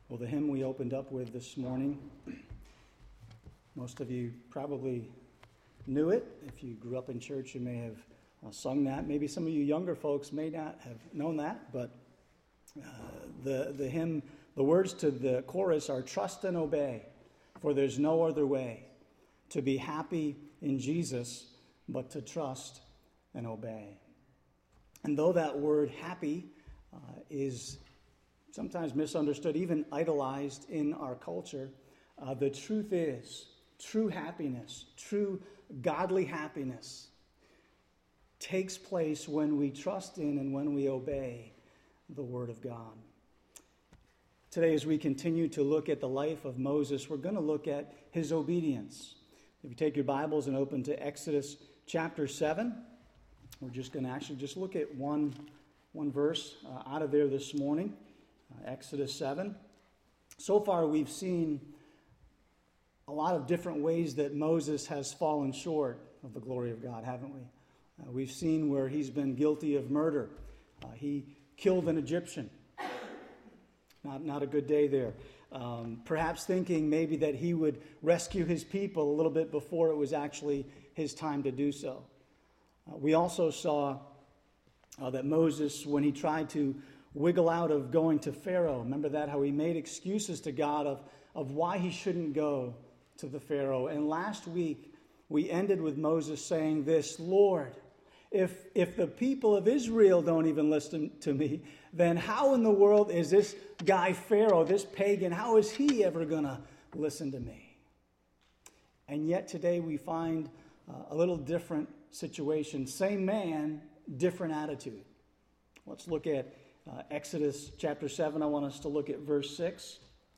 Well, the hymn we opened up with this morning, most of you probably knew it. If you grew up in church, you may have sung that. Maybe some of you younger folks may not have known that, but the hymn, the words to the chorus are trust and obey, for there's no other way to be happy in Jesus but to trust and obey. And though that word happy is sometimes misunderstood, even idolized in our culture, the truth is, true happiness, true godly happiness takes place when we trust in and when we obey the Word of God. Today, as we continue to look at the life of Moses, we're going to look at his obedience. If you take your Bibles and open to Exodus chapter 7, we're just going to actually just look at one verse out of there this morning. Exodus 7. So far, we've seen a lot of different ways that Moses has fallen short of the glory of God, haven't we? We've seen where he's been guilty of murder. He killed an Egyptian. Not a good day there. Perhaps thinking maybe that he would rescue his people a little bit before it was actually his time to do so. We also saw that Moses, when he tried to wiggle out of going to Pharaoh, remember that, how he made excuses to God of why he shouldn't go to the Pharaoh. And last week, we ended with Moses saying this: Lord, if the people of Israel don't even listen to me, then how in the world is this guy Pharaoh, this pagan, how is he ever going to listen to me? And yet today we find a little different situation. Same man, different attitude. Let's look at Exodus chapter 7. I want us to look at verse 6.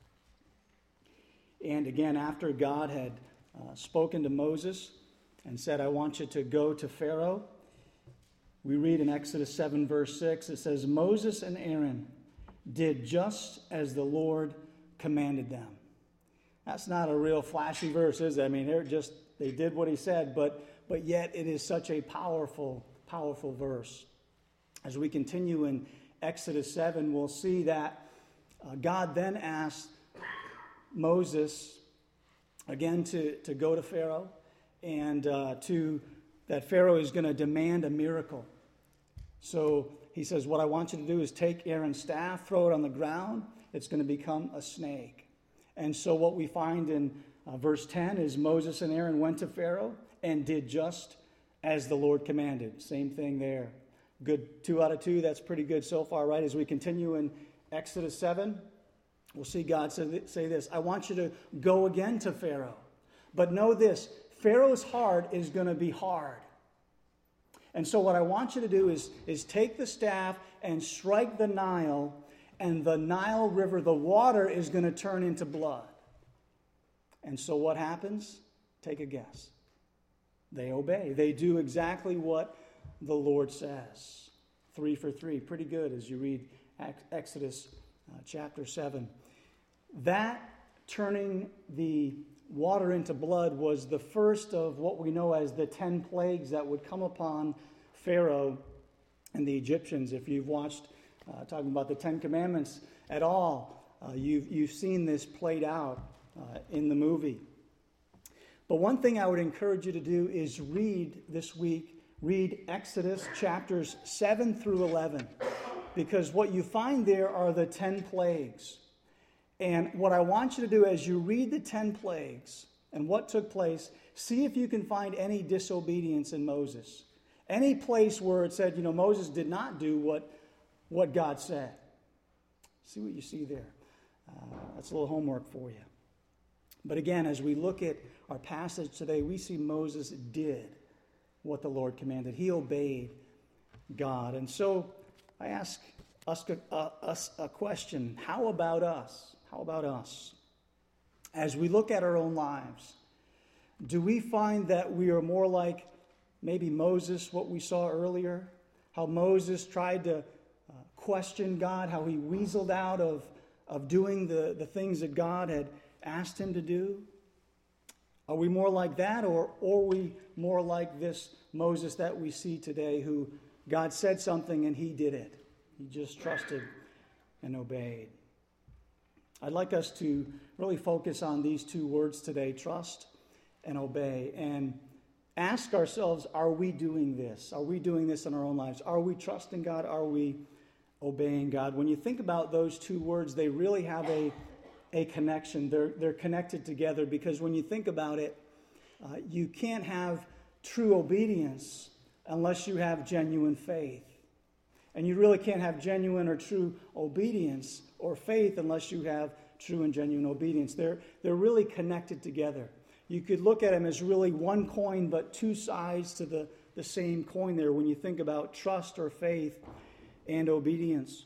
And again, after God had spoken to Moses and said, I want you to go to Pharaoh, we read in Exodus 7 verse 6, it says, Moses and Aaron did just as the Lord commanded them. That's not a real flashy verse, is it? I mean, they did what he said, but yet it is such a powerful, powerful verse. As we continue in Exodus 7, we'll see that God then asked Moses again to go to Pharaoh, and that Pharaoh is going to demand a miracle. So he says, what I want you to do is take Aaron's staff, throw it on the ground. It's going to become a snake. And so what we find in verse 10 is Moses and Aaron went to Pharaoh and did just as the Lord commanded. Same thing there. Good, 2 out of 2. That's pretty good so far, right? As we continue in Exodus 7, we'll see God say this: I want you to go again to Pharaoh. But know this, Pharaoh's heart is going to be hard. And so what I want you to do is take the staff and strike the Nile, and the Nile River, the water, is going to turn into blood. And so what happens? Take a guess. They obey. They do exactly what the Lord says. 3 for 3. Pretty good as you read Exodus chapter 7. That turning the water into blood was the first of what we know as the 10 plagues that would come upon Pharaoh and the Egyptians. If you've watched talking about the 10 Commandments at all, you've seen this played out in the movie. But one thing I would encourage you to do is read Exodus chapters 7 through 11, because what you find there are the 10 plagues. And what I want you to do as you read the 10 plagues and what took place, see if you can find any disobedience in Moses. Any place where it said, Moses did not do what God said. See what you see there. That's a little homework for you. But again, as we look at our passage today, we see Moses did what the Lord commanded. He obeyed God. And so I ask us a question. How about us? How about us? As we look at our own lives, do we find that we are more like maybe Moses, what we saw earlier? How Moses tried to question God, how he weaseled out of doing the things that God had asked him to do? Are we more like that, or are we more like this Moses that we see today, who God said something and he did it? He just trusted and obeyed. I'd like us to really focus on these two words today, trust and obey, and ask ourselves, are we doing this? Are we doing this in our own lives? Are we trusting God? Are we obeying God? When you think about those two words, they really have a connection. They're connected together, because when you think about it, you can't have true obedience unless you have genuine faith. And you really can't have genuine or true obedience or faith unless you have true and genuine obedience. They're really connected together. You could look at them as really one coin, but two sides to the same coin there when you think about trust or faith and obedience.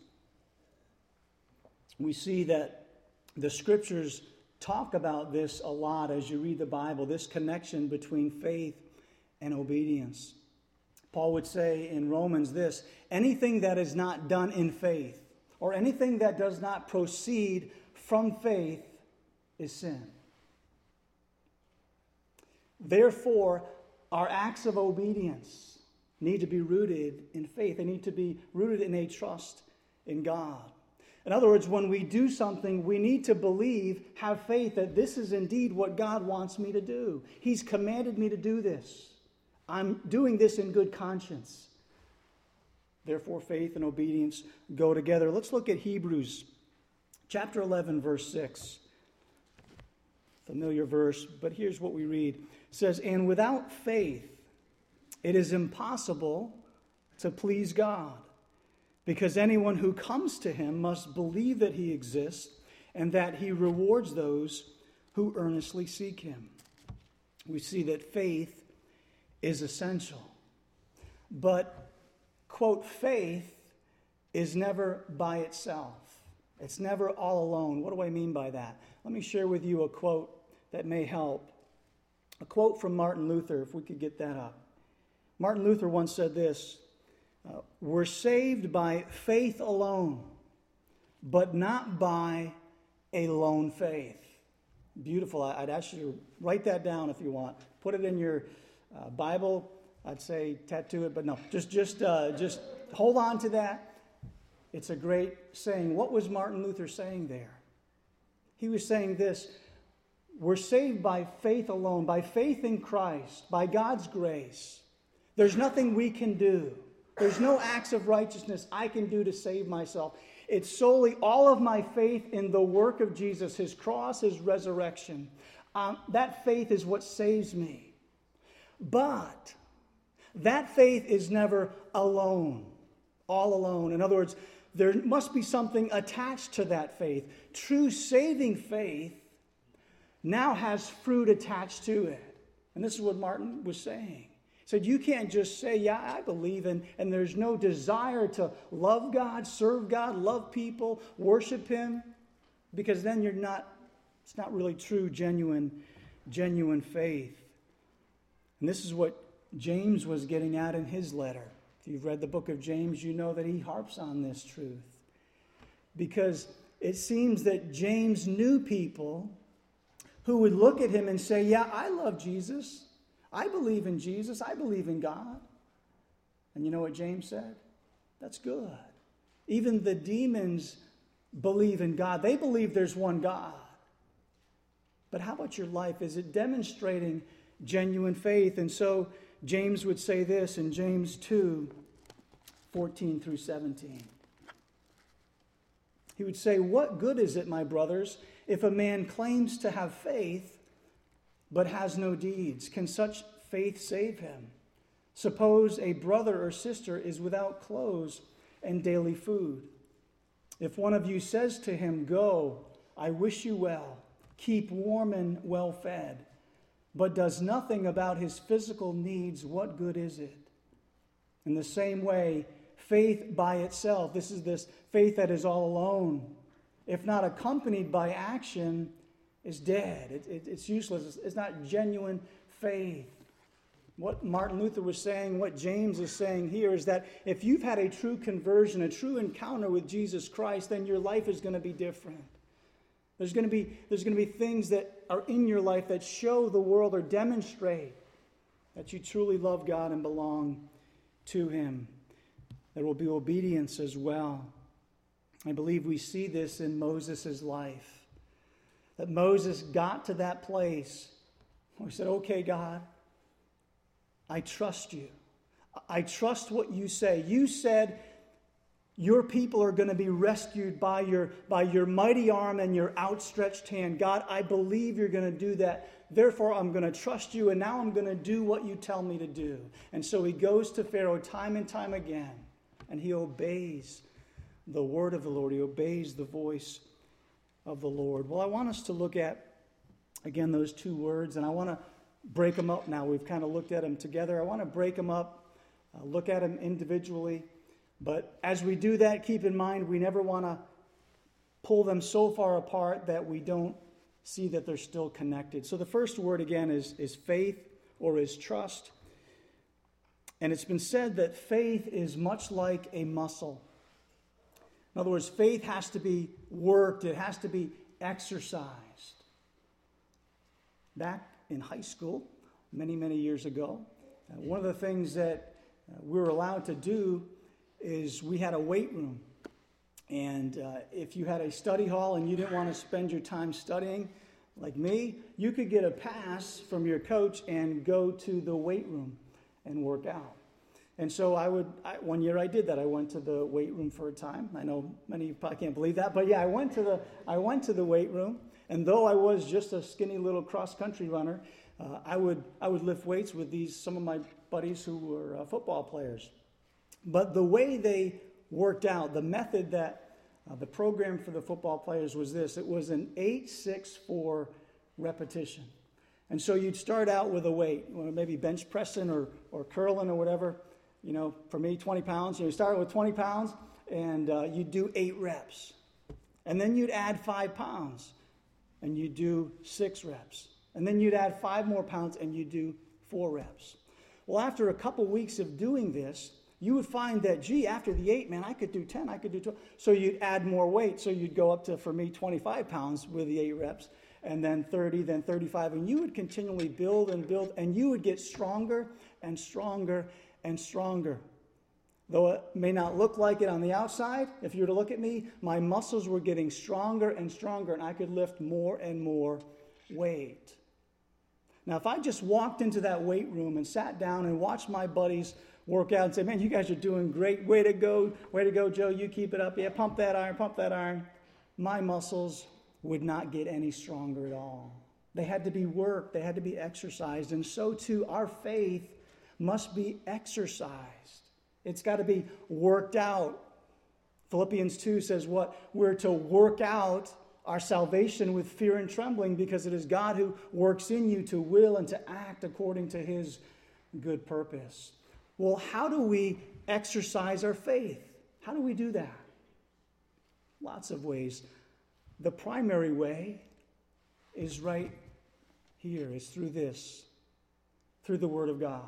We see that the scriptures talk about this a lot as you read the Bible, this connection between faith and obedience. Paul would say in Romans this: anything that is not done in faith, or anything that does not proceed from faith, is sin. Therefore, our acts of obedience need to be rooted in faith. They need to be rooted in a trust in God. In other words, when we do something, we need to believe, have faith that this is indeed what God wants me to do. He's commanded me to do this. I'm doing this in good conscience. Therefore, faith and obedience go together. Let's look at Hebrews chapter 11, verse 6. Familiar verse, but here's what we read. It says, "And without faith, it is impossible to please God, because anyone who comes to him must believe that he exists and that he rewards those who earnestly seek him." We see that faith is essential. But, quote, faith is never by itself. It's never all alone. What do I mean by that? Let me share with you a quote that may help. A quote from Martin Luther, if we could get that up. Martin Luther once said this: "We're saved by faith alone, but not by a lone faith." Beautiful. I'd ask you to write that down if you want. Put it in your Bible. I'd say tattoo it, but no. Just hold on to that. It's a great saying. What was Martin Luther saying there? He was saying this: we're saved by faith alone, by faith in Christ, by God's grace. There's nothing we can do. There's no acts of righteousness I can do to save myself. It's solely all of my faith in the work of Jesus, his cross, his resurrection. That faith is what saves me. But that faith is never alone, all alone. In other words, there must be something attached to that faith. True saving faith now has fruit attached to it. And this is what Martin was saying. He said, you can't just say, yeah, I believe, and there's no desire to love God, serve God, love people, worship him, because then it's not really true, genuine faith. And this is what James was getting at in his letter. If you've read the book of James, you know that he harps on this truth. Because it seems that James knew people who would look at him and say, yeah, I love Jesus. I believe in Jesus. I believe in God. And you know what James said? That's good. Even the demons believe in God. They believe there's one God. But how about your life? Is it demonstrating genuine faith? And so James would say this in James 2, 14 through 17. He would say, what good is it, my brothers, if a man claims to have faith but has no deeds? Can such faith save him? Suppose a brother or sister is without clothes and daily food. If one of you says to him, go, I wish you well, keep warm and well fed, but does nothing about his physical needs, what good is it? In the same way, faith by itself, this is this faith that is all alone, if not accompanied by action, is dead. It's useless. It's not genuine faith. What Martin Luther was saying, what James is saying here, is that if you've had a true conversion, a true encounter with Jesus Christ, then your life is going to be different. There's going to be things that are in your life that show the world or demonstrate that you truly love God and belong to him. There will be obedience as well. I believe we see this in Moses' life. that Moses got to that place where he said, okay, God, I trust you. I trust what you say. You said your people are going to be rescued by your mighty arm and your outstretched hand. God, I believe you're going to do that. Therefore, I'm going to trust you, and now I'm going to do what you tell me to do. And so he goes to Pharaoh time and time again, and he obeys the word of the Lord. He obeys the voice of the Lord. Well, I want us to look at, again, those two words, and I want to break them up now. We've kind of looked at them together. I want to break them up, look at them individually. But as we do that, keep in mind we never want to pull them so far apart that we don't see that they're still connected. So the first word, again, is faith or is trust. And it's been said that faith is much like a muscle. In other words, faith has to be worked. It has to be exercised. Back in high school, many, many years ago, one of the things that we were allowed to do is we had a weight room. And if you had a study hall and you didn't want to spend your time studying, like me, you could get a pass from your coach and go to the weight room and work out. And so one year I did that. I went to the weight room for a time. I know many of you probably can't believe that, but yeah, I went to the weight room. And though I was just a skinny little cross-country runner, I would lift weights with some of my buddies who were football players. But the way they worked out, the method that the program for the football players was this. It was an 8-6-4 repetition. And so you'd start out with a weight, maybe bench pressing or curling or whatever. You know, for me, 20 pounds. You start with 20 pounds and you'd do 8 reps. And then you'd add 5 pounds and you'd do 6 reps. And then you'd add 5 more pounds and you'd do 4 reps. Well, after a couple weeks of doing this, you would find that, after the 8, man, I could do 10, I could do 12. So you'd add more weight. So you'd go up to, for me, 25 pounds with the 8 reps, and then 30, then 35. And you would continually build and build, and you would get stronger and stronger and stronger. Though it may not look like it on the outside, if you were to look at me, my muscles were getting stronger and stronger, and I could lift more and more weight. Now, if I just walked into that weight room and sat down and watched my buddies work out and say, man, you guys are doing great. Way to go, Joe. You keep it up. Yeah, pump that iron. My muscles would not get any stronger at all. They had to be worked. They had to be exercised. And so too, our faith must be exercised. It's got to be worked out. Philippians 2 says what? We're to work out our salvation with fear and trembling, because it is God who works in you to will and to act according to his good purpose. Well, how do we exercise our faith? How do we do that? Lots of ways. The primary way is right here. It's through this, through the Word of God.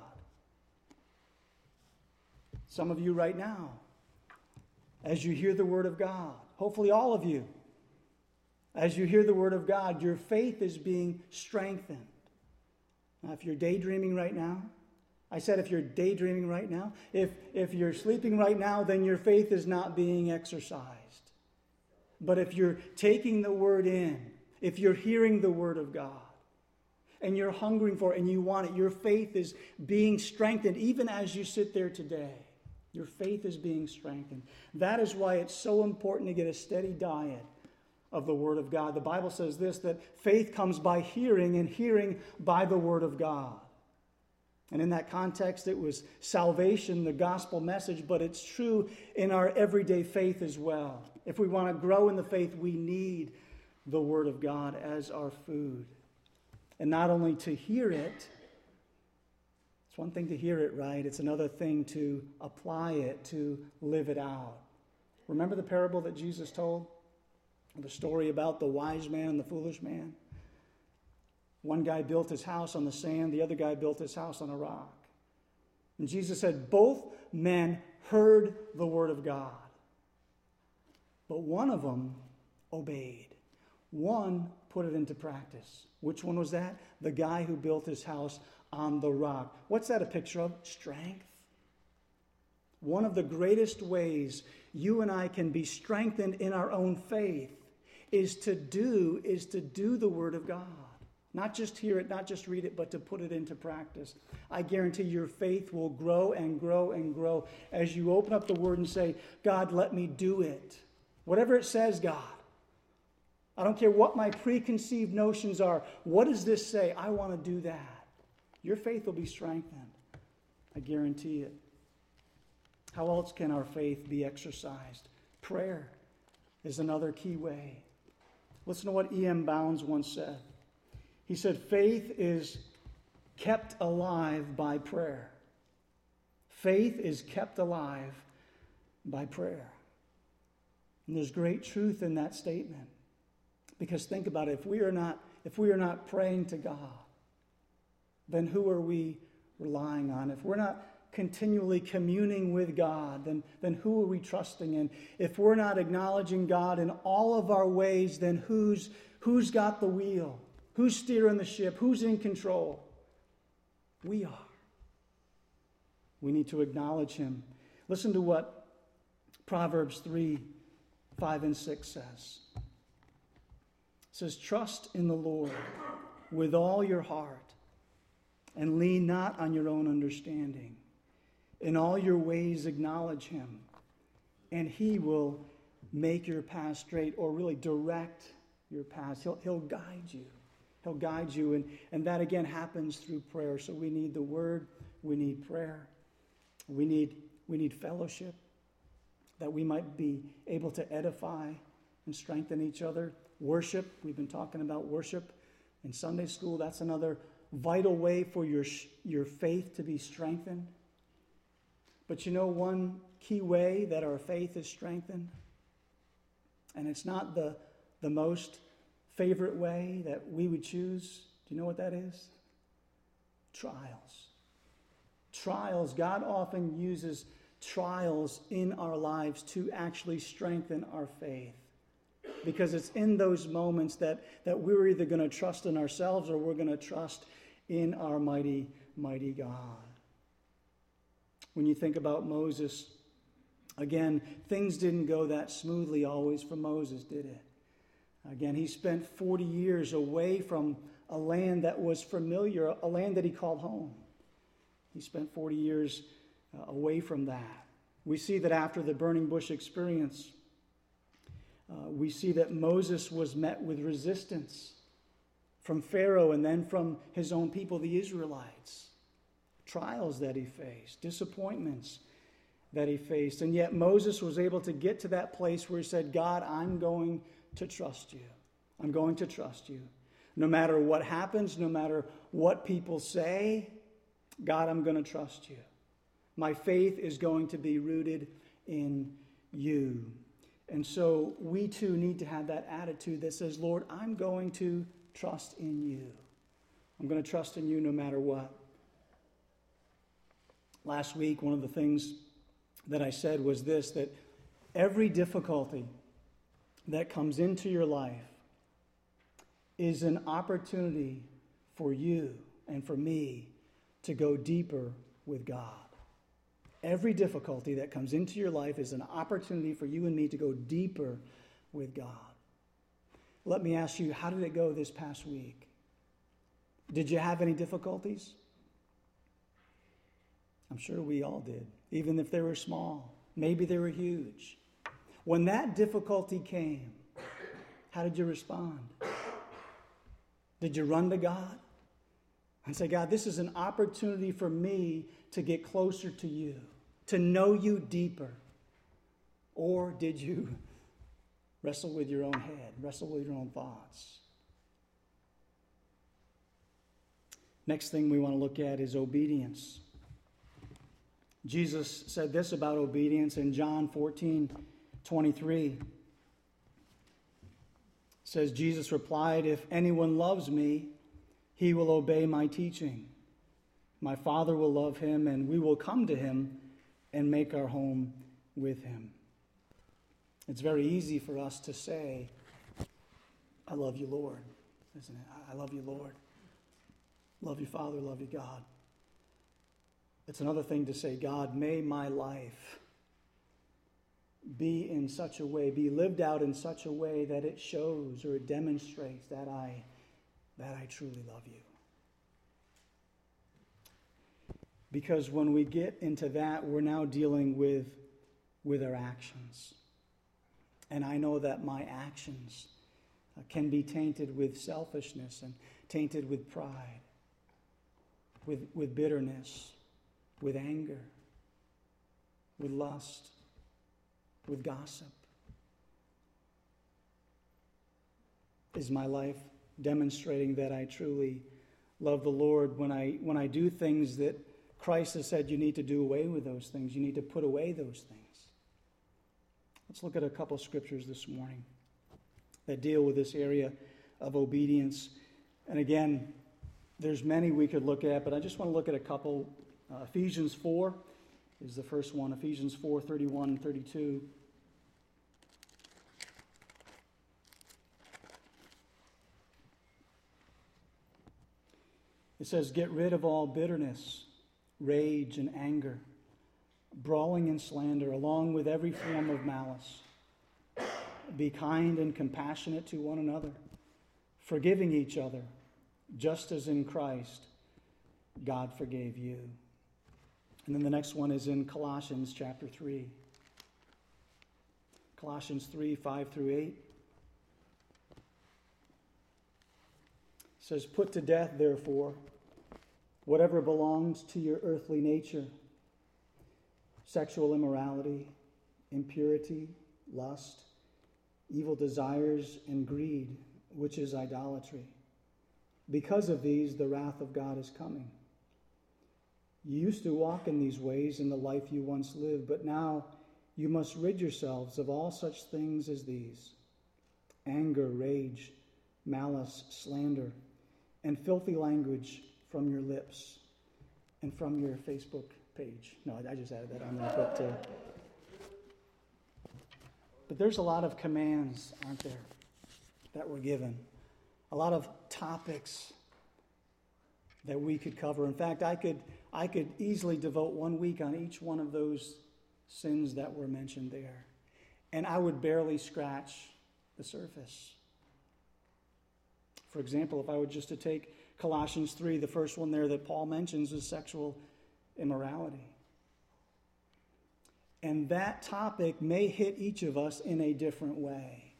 Some of you right now, as you hear the Word of God, hopefully all of you, as you hear the Word of God, your faith is being strengthened. Now, if you're daydreaming right now, I said if you're daydreaming right now, if you're sleeping right now, then your faith is not being exercised. But if you're taking the Word in, if you're hearing the Word of God, and you're hungering for it and you want it, your faith is being strengthened even as you sit there today. Your faith is being strengthened. That is why it's so important to get a steady diet of the Word of God. The Bible says this, that faith comes by hearing, and hearing by the Word of God. And in that context, it was salvation, the gospel message, but it's true in our everyday faith as well. If we want to grow in the faith, we need the Word of God as our food. And not only to hear it, it's one thing to hear it, right? It's another thing to apply it, to live it out. Remember the parable that Jesus told? The story about the wise man and the foolish man? One guy built his house on the sand, the other guy built his house on a rock. And Jesus said both men heard the word of God, but one of them obeyed. One put it into practice. Which one was that? The guy who built his house on the rock. What's that a picture of? Strength. One of the greatest ways you and I can be strengthened in our own faith is to do the Word of God. Not just hear it, not just read it, but to put it into practice. I guarantee your faith will grow and grow and grow as you open up the Word and say, God, let me do it. Whatever it says, God. I don't care what my preconceived notions are. What does this say? I want to do that. Your faith will be strengthened. I guarantee it. How else can our faith be exercised? Prayer is another key way. Listen to what E.M. Bounds once said. He said, faith is kept alive by prayer. Faith is kept alive by prayer. And there's great truth in that statement. Because think about it, if we are not praying to God, then who are we relying on? If we're not continually communing with God, then who are we trusting in? If we're not acknowledging God in all of our ways, then who's got the wheel? Who's steering the ship? Who's in control? We are. We need to acknowledge him. Listen to what Proverbs 3, 5, and 6 says. It says, trust in the Lord with all your heart and lean not on your own understanding. In all your ways acknowledge him, and he will make your path straight, or really direct your path. He'll guide you. He'll guide you, and that again happens through prayer. So we need the Word, we need prayer, we need fellowship, that we might be able to edify and strengthen each other. Worship, we've been talking about worship in Sunday school. That's another vital way for your faith to be strengthened. But you know one key way that our faith is strengthened? And it's not the most favorite way that we would choose. Do you know what that is? Trials. Trials. God often uses trials in our lives to actually strengthen our faith. Because it's in those moments that we're either going to trust in ourselves or we're going to trust in our mighty, mighty God. When you think about Moses, again, things didn't go that smoothly always for Moses, did it? Again, he spent 40 years away from a land that was familiar, a land that he called home. He spent 40 years away from that. We see that after the burning bush experience, we see that Moses was met with resistance from Pharaoh and then from his own people, the Israelites. Trials that he faced, disappointments that he faced. And yet Moses was able to get to that place where he said, God, I'm going to trust you. I'm going to trust you. No matter what happens, no matter what people say, God, I'm going to trust you. My faith is going to be rooted in you. And so we too need to have that attitude that says, Lord, I'm going to trust in you. I'm going to trust in you no matter what. Last week, one of the things that I said was this, that every difficulty that comes into your life is an opportunity for you and for me to go deeper with God. Every difficulty that comes into your life is an opportunity for you and me to go deeper with God. Let me ask you, how did it go this past week? Did you have any difficulties? I'm sure we all did, even if they were small. Maybe they were huge. When that difficulty came, how did you respond? Did you run to God and say, God, this is an opportunity for me to get closer to you, to know you deeper? Or did you wrestle with your own head, wrestle with your own thoughts? Next thing we want to look at is obedience. Jesus said this about obedience in John 14:23. It says, Jesus replied, if anyone loves me, he will obey my teaching. My Father will love him, and we will come to him and make our home with him. It's very easy for us to say, I love you, Lord, isn't it? I love you, Lord. Love you, Father, love you, God. It's another thing to say, God, may my life be in such a way, be lived out in such a way that it shows or it demonstrates that I truly love you. Because when we get into that, we're now dealing with our actions. And I know that my actions can be tainted with selfishness and tainted with pride, with bitterness, with anger, with lust, with gossip. Is my life demonstrating that I truly love the Lord when I do things that Christ has said you need to do away with those things? You need to put away those things. Let's look at a couple scriptures this morning that deal with this area of obedience. And again, there's many we could look at, but I just want to look at a couple. Ephesians 4 is the first one. Ephesians 4:31 and 32. It says, "Get rid of all bitterness, rage, and anger, brawling and slander, along with every form of malice. Be kind and compassionate to one another, forgiving each other, just as in Christ God forgave you." And then the next one is in Colossians chapter 3. Colossians 3, 5 through 8. It says, "Put to death, therefore, whatever belongs to your earthly nature: sexual immorality, impurity, lust, evil desires, and greed, which is idolatry. Because of these, the wrath of God is coming. You used to walk in these ways in the life you once lived, but now you must rid yourselves of all such things as these: anger, rage, malice, slander, and filthy language from your lips and from your Facebook page." No, I just added that on there. But there's a lot of commands, aren't there, that we're given. A lot of topics that we could cover. In fact, I could easily devote 1 week on each one of those sins that were mentioned there. And I would barely scratch the surface. For example, if I were just to take Colossians 3, the first one there that Paul mentions is sexual immorality. And that topic may hit each of us in a different way.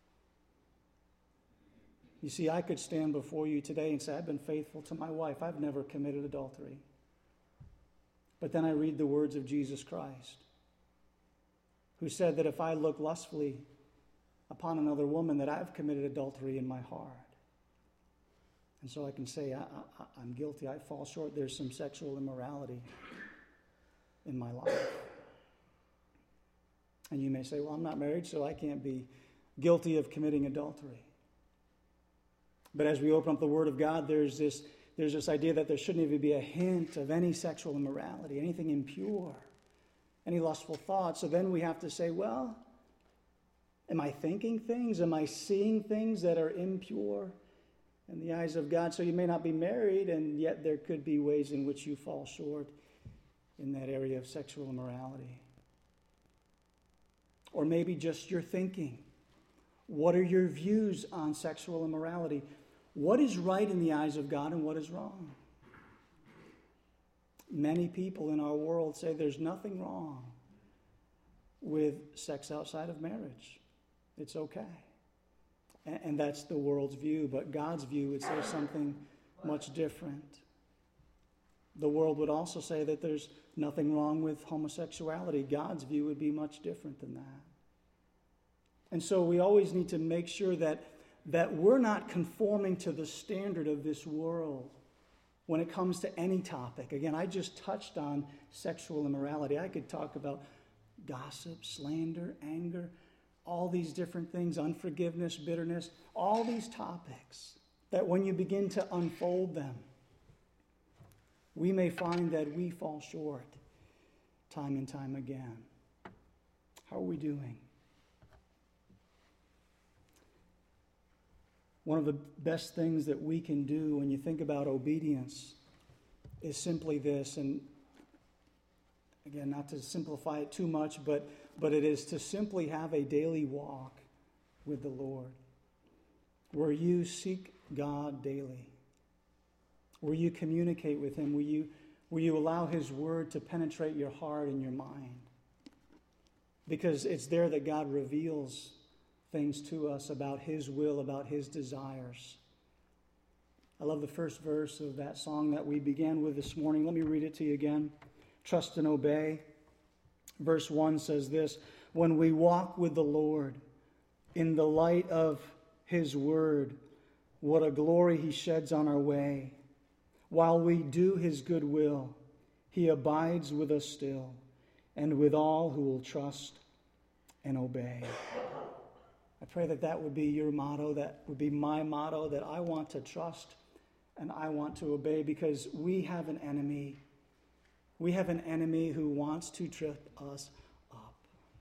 You see, I could stand before you today and say, I've been faithful to my wife. I've never committed adultery. But then I read the words of Jesus Christ, who said that if I look lustfully upon another woman, that I've committed adultery in my heart. And so I can say, I'm guilty. I fall short. There's some sexual immorality in my life. And you may say, well, I'm not married, so I can't be guilty of committing adultery. But as we open up the Word of God, there's this idea that there shouldn't even be a hint of any sexual immorality, anything impure, any lustful thoughts. So then we have to say, well, am I thinking things? Am I seeing things that are impure in the eyes of God? So you may not be married, and yet there could be ways in which you fall short in that area of sexual immorality. Or maybe just your thinking. What are your views on sexual immorality? What is right in the eyes of God and what is wrong? Many people in our world say there's nothing wrong with sex outside of marriage. It's okay. And that's the world's view. But God's view would say something much different. The world would also say that there's nothing wrong with homosexuality. God's view would be much different than that. And so we always need to make sure that we're not conforming to the standard of this world when it comes to any topic. Again, I just touched on sexual immorality. I could talk about gossip, slander, anger, all these different things, unforgiveness, bitterness, all these topics that when you begin to unfold them, we may find that we fall short time and time again. How are we doing? One of the best things that we can do when you think about obedience is simply this, and again, not to simplify it too much, but but it is to simply have a daily walk with the Lord, where you seek God daily, where you communicate with him, where you allow his word to penetrate your heart and your mind. Because it's there that God reveals things to us about his will, about his desires. I love the first verse of that song that we began with this morning. Let me read it to you again. Trust and obey. Verse 1 says this: when we walk with the Lord in the light of his word, what a glory he sheds on our way. While we do his good will, he abides with us still, and with all who will trust and obey. I pray that that would be your motto, that would be my motto, that I want to trust and I want to obey, because we have an enemy. We have an enemy who wants to trip us up.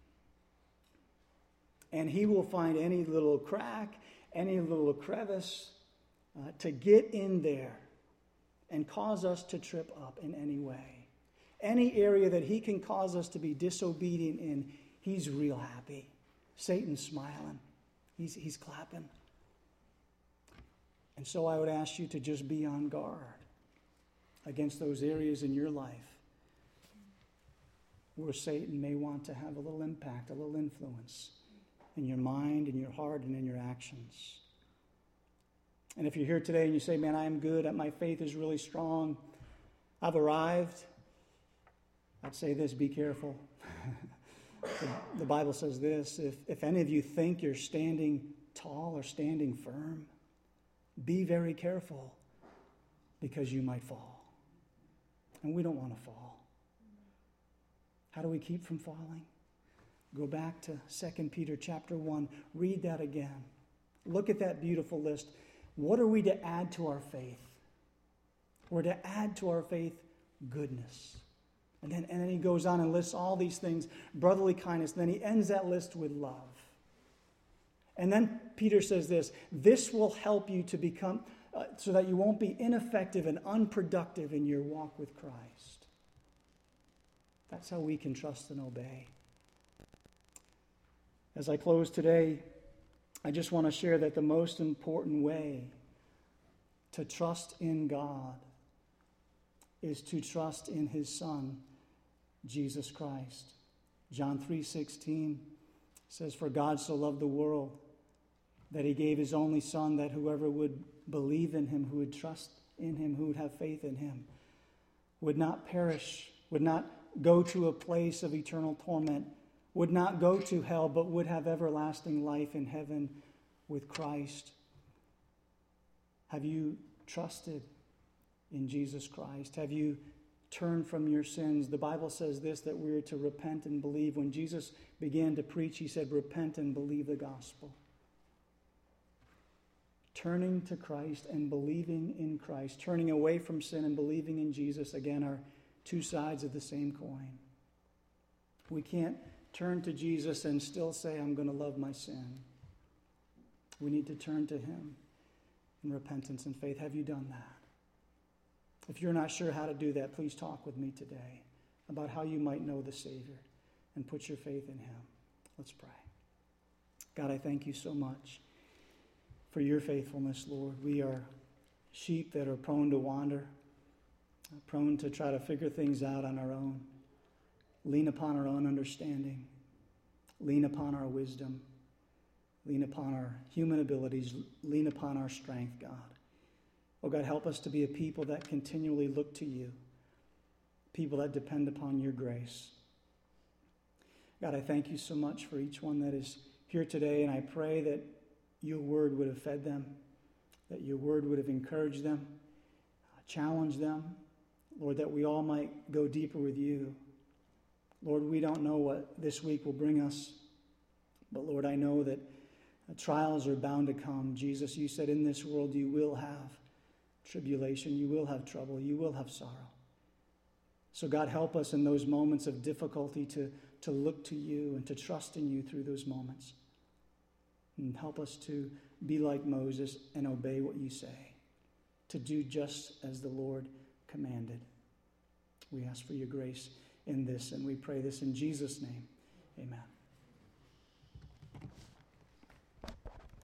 And he will find any little crack, any little crevice to get in there and cause us to trip up in any way. Any area that he can cause us to be disobedient in, he's real happy. Satan's smiling. He's clapping. And so I would ask you to just be on guard against those areas in your life where Satan may want to have a little impact, a little influence in your mind, in your heart, and in your actions. And if you're here today and you say, man, I am good, my faith is really strong, I've arrived, I'd say this: be careful. The Bible says this: if any of you think you're standing tall or standing firm, be very careful, because you might fall. And we don't want to fall. How do we keep from falling? Go back to 2 Peter chapter 1. Read that again. Look at that beautiful list. What are we to add to our faith? We're to add to our faith goodness. And then he goes on and lists all these things: brotherly kindness. And then he ends that list with love. And then Peter says this will help you to become, so that you won't be ineffective and unproductive in your walk with Christ. That's how we can trust and obey. As I close today, I just want to share that the most important way to trust in God is to trust in his Son, Jesus Christ. John 3:16 says, "For God so loved the world that he gave his only Son, that whoever would believe in him, who would trust in him, who would have faith in him, would not perish, would not go to a place of eternal torment, would not go to hell, but would have everlasting life in heaven with Christ." Have you trusted in Jesus Christ? Have you turned from your sins? The Bible says this, that we're to repent and believe. When Jesus began to preach, he said, repent and believe the gospel. Turning to Christ and believing in Christ, turning away from sin and believing in Jesus, again, are two sides of the same coin. We can't turn to Jesus and still say, I'm going to love my sin. We need to turn to him in repentance and faith. Have you done that? If you're not sure how to do that, please talk with me today about how you might know the Savior and put your faith in him. Let's pray. God, I thank you so much for your faithfulness, Lord. We are sheep that are prone to wander, prone to try to figure things out on our own, lean upon our own understanding, lean upon our wisdom, lean upon our human abilities, lean upon our strength, God. Oh God, help us to be a people that continually look to you, people that depend upon your grace. God, I thank you so much for each one that is here today, and I pray that your word would have fed them, that your word would have encouraged them, challenged them. Lord, that we all might go deeper with you. Lord, we don't know what this week will bring us, but Lord, I know that trials are bound to come. Jesus, you said in this world you will have tribulation, you will have trouble, you will have sorrow. So God, help us in those moments of difficulty to look to you and to trust in you through those moments. And help us to be like Moses and obey what you say, to do just as the Lord commanded. We ask for your grace in this, and we pray this in Jesus' name. Amen.